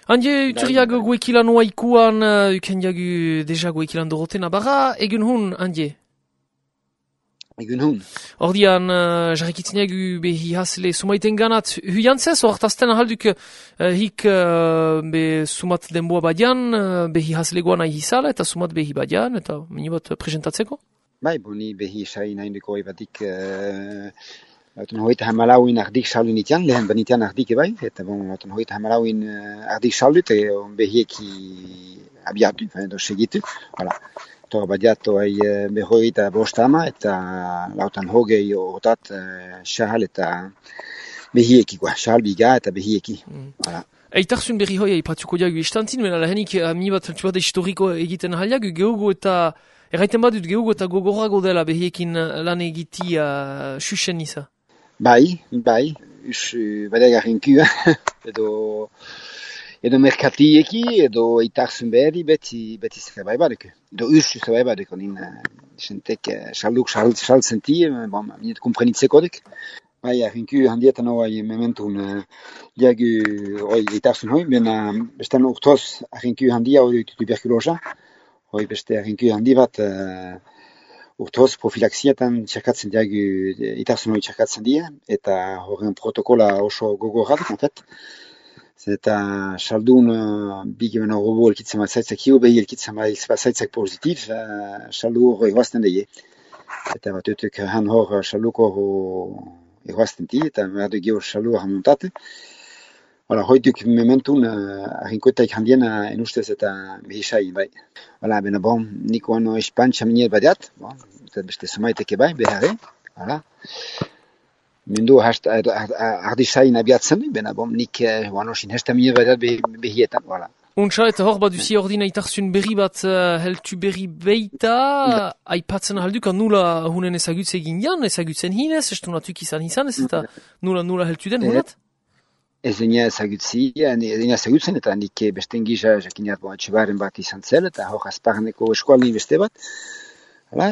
Handi uturiak goekilan oaikuan, ukendiagu deja goekilan doroten abarra, egun hun, handi? Egun hun. Ordian, jarrikitzineagu behi hasle sumaiten ganat, huiantzez, ortazten ahalduk hik be sumat denboa badian, behi haslegoan nahi hisala, eta sumat behi badian, eta minibat presentatzeko? Bai, boni behi sai nahi duko ebatik... Lauten hoita hamalauin ardik saldu nitian, lehen banitian ardik ebai, eta bon, lauten hoita hamalauin ardik saldu, eta behieki abiatu, edo segitu, hala. Tora badiatu behoita bostama, eta lautan hogei otat shahal eta behieki, shahal biga eta behieki, hala. Eitarzun berri hoi aipatuko diagu istantzin, mena lahenik minibat bat historiko egiten ahaliagu, gehugo eta, erraiten badut gehugo eta gogorago dela behiekin lan egitia xuxen nisa. Bai, badegarrinku, edo merkatieki, edo itarzun berri beti zerbait badeko. Edo ursu zerbait badeko, jentek saltzen ti, minet komprenitzeko dek. Bai, arrinku handietan hoi mementun diagu itarzun hoi, bestan urtoz arrinku handia hori tuberkulosa, hoi beste arrinku handi bat, urtoz profilaxietan txerkatzen diagu itarzun hori txerkatzen dira, eta horren protokola oso gogorrak, en fait. Eta saldun bigemen horrobo elkitzen bat zaitzak hio, behi elkitzen bat zaitzak pozitif, saldu hor egoazten daie. Eta bat eutuk han hor salduko egoazten ti, eta merdu gio saldu hor montate. Hala, hoituk mementun arrinkoetaik handiena enustez eta behisai, bai. Hala, bena bon, niko ano espantxa miniet badiat, eta beste somaiteke bai, behare, hala. Mundu ardisai nabiatzen, bena bon, nik ano sinhesta miniet badiat behietan, hala. Untsa eta hor baduzi ordina itarzun berri bat heltu berri beita, aipatzen ahalduka nula hunen ezagutzen egin jan, ezagutzen hinez, estunatuk izan ez, eta nula heltu den hunet? Ez dena ezagutzen, eta nik besten gisa jakinat atxebaren bat izan zel, eta hor azparneko eskualin beste bat. Hala,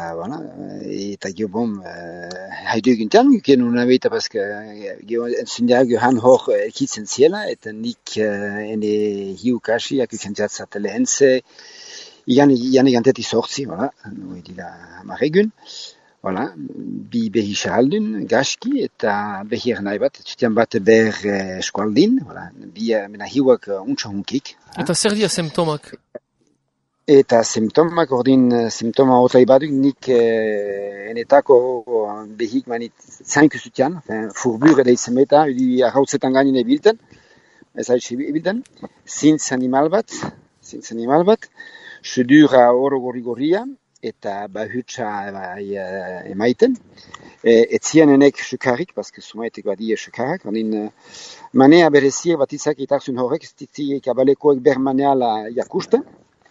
eta gio bom, haidu egintan, guen una beita, paske gio entzuneago han hor elkitzen ziela, eta nik ene hiu kasi, akuken jatzat lehentze, igan eganteti sortzi, hoi dira hamaregun. Voilà, bi behi shahaldun, gaski, eta behir nahi bat, txutian bat ber eskualdin, bi mena hiuak untsa hunkik. Eta zer dia simptomak? Eta simptomak, ordin simptoma otai baduk, nik enetako behik manit zainko zutian, furbure da izan beta, arrautzetan gainin ebilten, ez haitxe ebilten, zintz animal bat, sudura oro gorri-gorria, eta bahutsa emaiten. Etzien enek sukarrik, paske sumaetek badia sukarrak, manea bereziek bat izak itarzun horrek, stitziek abalekoek bermaneala jakusten.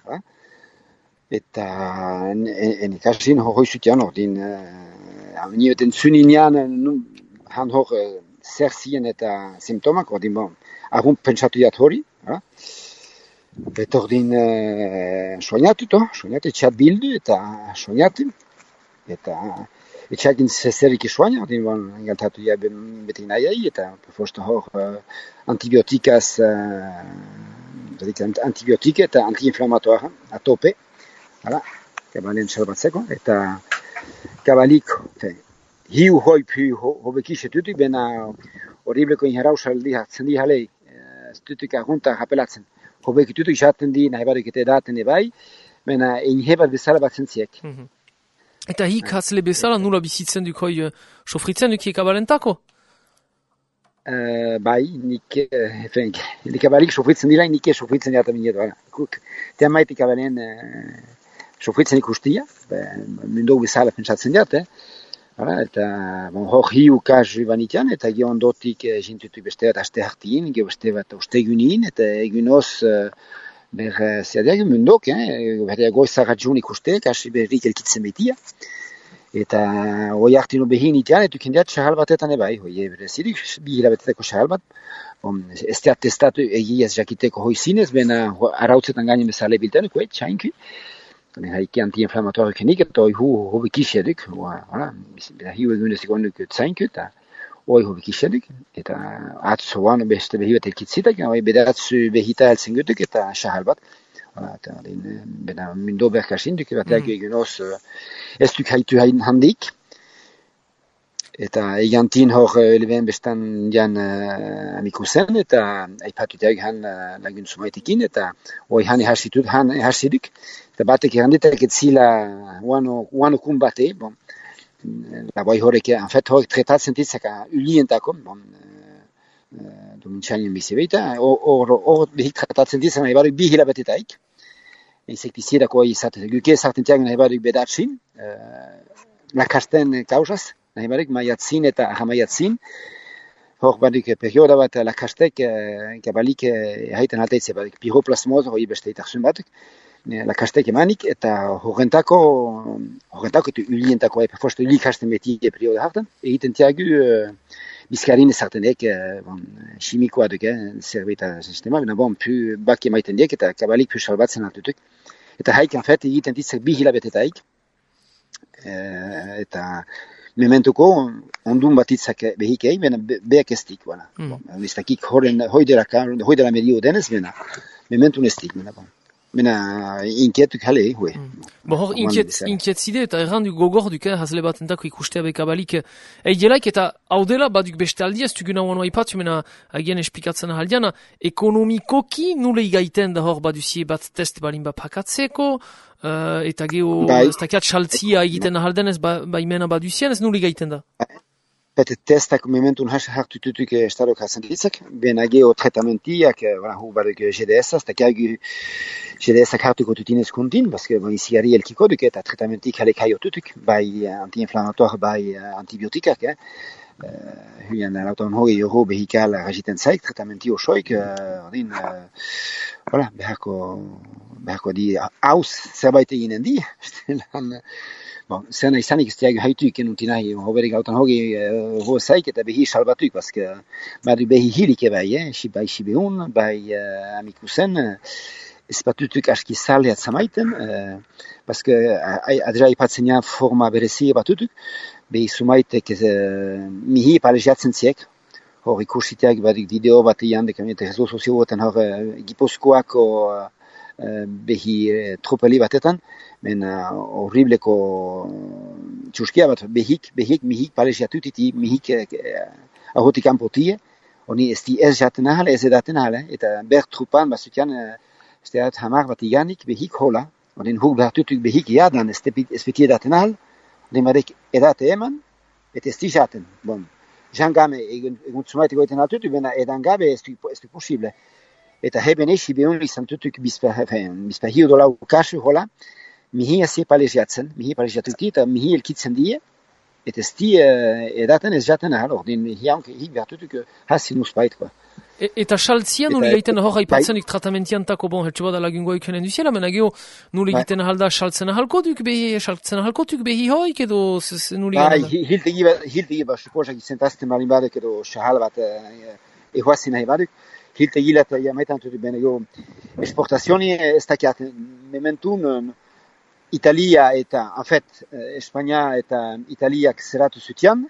Eta enek asin horroi zutian, ordin, nioten zuninean, han hor zer zien eta simptomak, ordin, arrun pentsatu jat hori, eta ordin soñatu, etxeat bildu eta soñatu, eta etxeakin zerik soña, ordin engaltatu ja beti nahiai, eta posto hor antibiotikaz, antibiotika eta antiinflamatoara, atope, kabalen salbatzeko, eta kabalik, hiu hoi pu hobekisetutuk, bena horribleko inherau saldi hartzen di halei, stutuk arrunta rapelatzen. Hobekitutuk jaten di, nahi baduk eta edaten ebai, mena inhebat bezala batzen ziek. Eta hik hatzle bezala nula bizitzen duk hoi sofritzen duk ekabalentako? Bai, nik ekabalik sofritzen dira, nik sofritzen jata minet, Tean maite ekabalen sofritzen ikustia, mundu bezala pentsatzen jat, eta hor hiu kasu banitian, eta gion dotik jintutu beste bat aste hartien, gio beste bat ustegunin, eta egunoz zerdeak mundok, berdeak goizarratxun ikuste, kasi berrik elkitzen betia. Eta hoi hartino behin itian, etu kendiat xahal batetan ebai, hoi berezirik, bi hilabetetako xahal bat, ez teat testatu egiaz jakiteko hoi zinez, bena arautzetan gainen bezala bilten, txainki. Haiki anti-inflamatorik enik, eta hoi hu bekixeduk, hiu egun ez ikonduk zainku, eta hoi hobik iseduk, eta atzoan beste behi bat elkitzitak, bederatzu behita helzen gutuk, eta sahal bat. Eta bena mindo berkasinduk, bateak egunoz ez duk haitu handik, eta egantin hor leben bestan jan amiku zen, eta aipatuteak han lagun sumaitekin, eta hoi han ehasiduk, eta batek erranditak etzila uanokun bate, bon, la bai horrek, en fait, horrek tretatzen ditzak ulientako, bon, domintxanien bizi behita, hor behik tretatzen ditzak nahi baruk bi hilabetetaik, insektizidako izaten, guke zarten tiak nahi baruk bedatzin, lakasten kausaz, nahi baruk maiatzin eta ahamaiatzin, hor baruk perioda bat lakastek gabalik haiten alteitze baruk piroplasmoz hori beste itarzun batuk, lakastek emanik, eta horrentako eta ulientako perfostu ulikasten beti perioda hartan, egiten tiagu bizkarin ezarten dek, chimikoa duk, zerbeita sistema, bena bon, pu baki emaiten dek, eta kabalik pu salbatzen altutuk. Eta haik, en fait, egiten ditzak bi hilabetetaik, eta mementuko ondun batitzak behikei, bena beak estik, bena. Biztakik hoidera medio denez, bena, mementun estik, bena, bon. Mena inkietuk hale, hue. Bo hor inkietzide eta errandu gogorduk, hazle batentako ikustea bekabalik eidelaik, eta hau dela baduk beste aldi, ez duguna oan waipatu, mena agian esplikatzen ahaldiana, ekonomikoki nule igaiten da hor baduzie bat test balin pakatzeko, eta geho, ez dakiat saltzia egiten ahaldenez baimena baduzien, ez nule igaiten da? Pete testak mementun hartu tutuk estarok hasen ditzak, ben ageo tratamentiak, hu baruk GDS-az, eta kiagu GDS-ak hartuko tutinez kontin, baske iziari elkiko duk, eta tratamentik halek haio tutuk, bai anti-inflammatoire, bai antibiotikak, huian lautan hori euro behikal ragiten zaik, tratamenti osoik, beharko di haus zerbait eginen di, bon, zena izanik ez diago haitu iken utinai, hoberik hautan hogi zaik eta behi salbatuik, baske badu behi hilik bai, bai sibeun, bai amiku zen, ez batutuk aski saleat zamaiten, baske adra ipatzen ja forma berezi batutuk, behi sumaitek mihi palegiatzen ziek, hor ikusiteak badik video bat ian, dekamete rezo sozio boten hor Gipuzkoako behi tropeli batetan, men horribleko txuskia bat mihik palegiatutiti, mihik ahotik anpotie, honi ez di ez jaten ahal, ez edaten ahal, eta ber trupan bazutian, ez deat hamar bat iganik behik hola, honin huk behartutuk behik jadan ez beti edaten ahal, honin badek edate eman, eta ez di jaten, bon. Jean game, egun zumaite goiten altutu, bena edan gabe ez du posible. Eta heben eixi behun izan tutuk bizpa hiu dolau kasu hola, mihi hasi palegiatzen, mihi palegiatuti eta mihi elkitzen die, eta ez di edaten ez jaten ahal, ordin hiank hik behartutuk hasi nuspait, quoi. Eta saltzia nuli gaiten hor haipatzenik tratamentiantako bon heltsu bada lagungoa ikunen duziela, mena geho nuli gaiten ahal da saltzen ahalko duk behi hoik edo nuli gaiten da? Hiltegi bat, suposak izentazten malin badek edo sahal bat ehoazin nahi baduk, hiltegi lat jamaitan tutu bene geho esportazioni ez dakiat mementun Italia eta, en fait, Espanya eta Italiak zeratu zutian,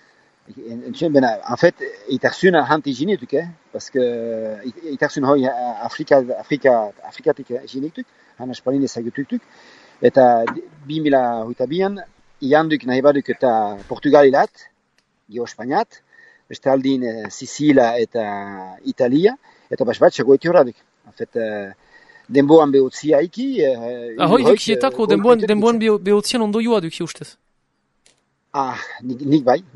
en fait, itarzun hanti genituk, parce que itarzun hoi Afrikatik genituk, han Espalin ezagutuk, eta 2022an, ianduk nahi baduk eta Portugalilat, geho Espainiat, beste aldin Sicila eta Italia, eta basbatxe goiti horaduk. En fait, denboan behotzia iki... Ahoi dukietako, denboan behotzian ondo joa duki ustez? Nik bai,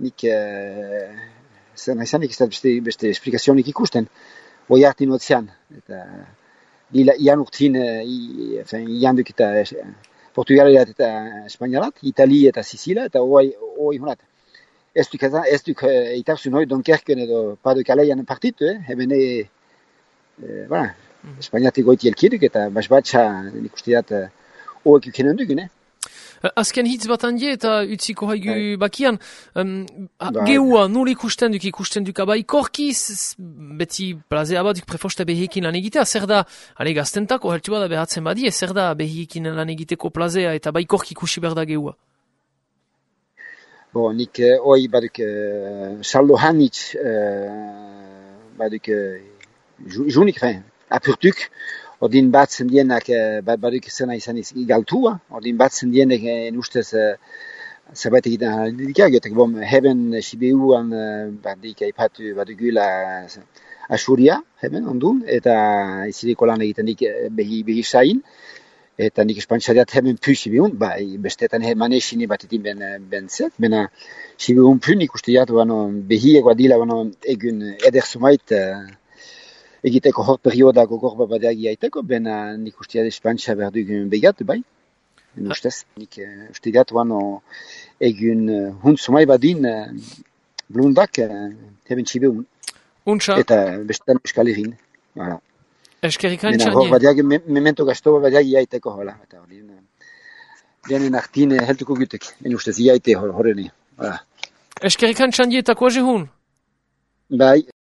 zer nahizanik ez da beste esplikazionik ikusten, hoi hartin otzean, eta ian urtin, ian duk eta Portugaliat eta Espainialat, Itali eta Sicila, eta hoi honat. Ez duk itarzun hoi Dunkerken edo Pas-de-Calais partitu, ebene, voilà, Espainiatik goiti elkiduk, eta basbatxa nik usteat hoek ukenen duk, Azken hitz bat handie eta utziko haigu bakian, geua nul ikusten duk abaikorki, beti plazea bat duk prefosta behiekin lan egitea, zer da, gaztentako heltsu bada behatzen badie, zer da behiekin lan egiteko plazea eta baikorki ikusi behar da geua? Bon, nik hoi baduk saldo hanitz baduk junik apurtuk. Ordin batzen dienak baduk zena izan galtua. Ordin batzen dienek ustez zerbait egiten dikagetek. Bon, heben Sibiuan badik aipatu badugula asuria, heben ondun, eta iziriko lan egiten dik behi sain. Eta nik espantxariat hemen pu Sibiun, bai bestetan hemen esini batetin ben zet, bena Sibiun pu nik uste jat, behi egoa dila egun eder sumait egiteko hort perioda gogor badeagi aiteko, bena nik uste jat espantxa berdugun begat, bai. Ustez, nik uste jat egun hund sumai badin blundak hemen Sibiun. Untsa. Eta bestetan euskal egin, voilà. Eskerrikan Bena hor badiagi memento gasto badiagi iaiteko, hola. Eta hori, denen artin heltuko gutek, ustez iaite horreni. Voilà. Eskerrikan txandietako azehun? Bai.